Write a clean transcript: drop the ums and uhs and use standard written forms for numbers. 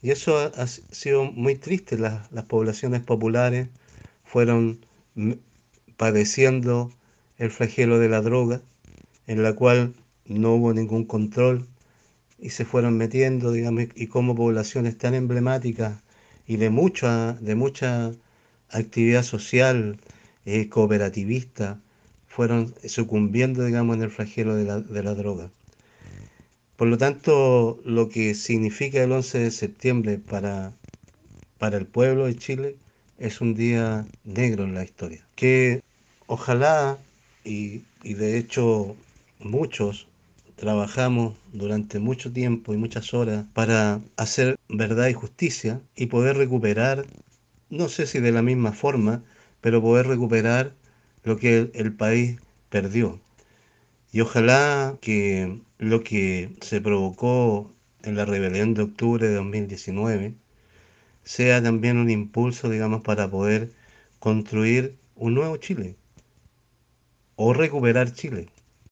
Y eso ha sido muy triste. Las poblaciones populares fueron m- padeciendo el flagelo de la droga, en la cual no hubo ningún control y se fueron metiendo, digamos, y como poblaciones tan emblemáticas y de mucha actividad social, cooperativista, fueron sucumbiendo, digamos, en el flagelo de la droga. Por lo tanto, lo que significa el 11 de septiembre para el pueblo de Chile es un día negro en la historia. Que ojalá, y de hecho muchos trabajamos durante mucho tiempo y muchas horas para hacer verdad y justicia y poder recuperar, no sé si de la misma forma, pero poder recuperar lo que el país perdió. Y ojalá que lo que se provocó en la rebelión de octubre de 2019 sea también un impulso, digamos, para poder construir un nuevo Chile o recuperar Chile.